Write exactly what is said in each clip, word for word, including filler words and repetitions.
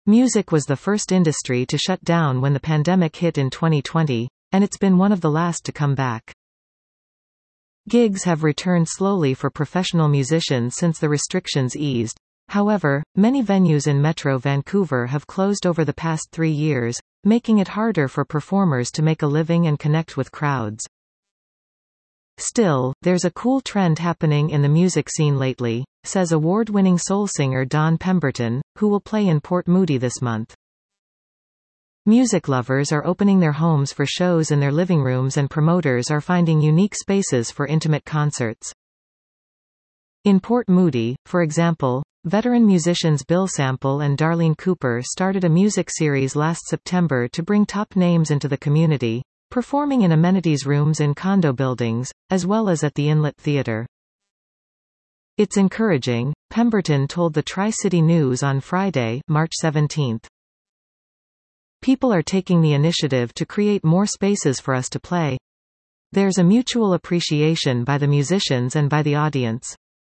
Music was the first industry to shut down when the pandemic hit in twenty twenty, and it's been one of the last to come back. Gigs have returned slowly for professional musicians since the restrictions eased. However, many venues in Metro Vancouver have closed over the past three years, making it harder for performers to make a living and connect with crowds. Still, there's a cool trend happening in the music scene lately, says award-winning soul singer Don Pemberton, who will play in Port Moody this month. Music lovers are opening their homes for shows in their living rooms, and promoters are finding unique spaces for intimate concerts. In Port Moody, for example, veteran musicians Bill Sample and Darlene Cooper started a music series last September to bring top names into the community, performing in amenities rooms in condo buildings, as well as at the Inlet Theatre. It's encouraging, Pemberton told the Tri-City News on Friday, March seventeenth. People are taking the initiative to create more spaces for us to play. There's a mutual appreciation by the musicians and by the audience.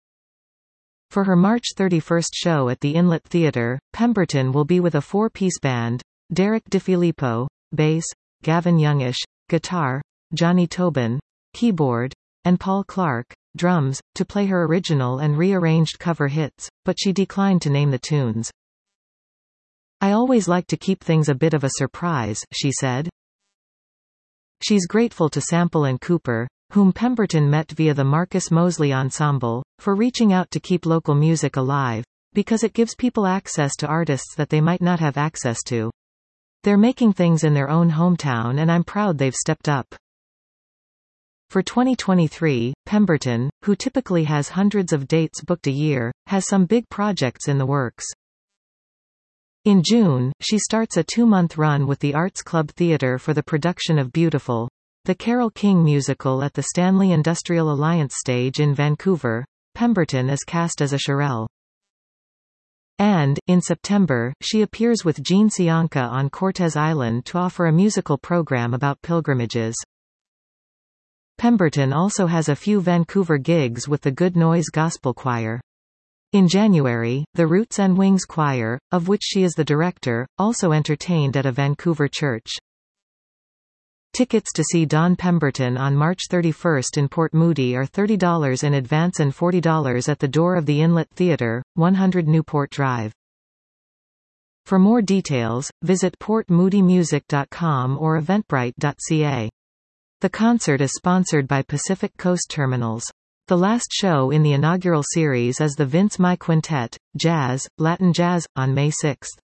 For her March thirty-first show at the Inlet Theatre, Pemberton will be with a four-piece band: Derek DiFilippo, bass, Gavin Youngish, guitar, Johnny Tobin, keyboard, and Paul Clark, drums, to play her original and rearranged cover hits, but she declined to name the tunes. "I always like to keep things a bit of a surprise," she said. She's grateful to Sample and Cooper, whom Pemberton met via the Marcus Mosley Ensemble, for reaching out to keep local music alive, because it gives people access to artists that they might not have access to. They're making things in their own hometown, and I'm proud they've stepped up. For twenty twenty-three, Pemberton, who typically has hundreds of dates booked a year, has some big projects in the works. In June, she starts a two-month run with the Arts Club Theatre for the production of Beautiful, the Carole King musical at the Stanley Industrial Alliance stage in Vancouver. Pemberton is cast as a Shirelle. And, in September, she appears with Gene Cianca on Cortes Island to offer a musical program about pilgrimages. Pemberton also has a few Vancouver gigs with the Good Noise Gospel Choir. In January, the Roots and Wings Choir, of which she is the director, also entertained at a Vancouver church. Tickets to see Don Pemberton on March thirty-first in Port Moody are thirty dollars in advance and forty dollars at the door of the Inlet Theatre, one hundred Newport Drive. For more details, visit port moody music dot com or eventbrite dot c a. The concert is sponsored by Pacific Coast Terminals. The last show in the inaugural series is the Vince Mai Quintet, Jazz, Latin Jazz, on May sixth.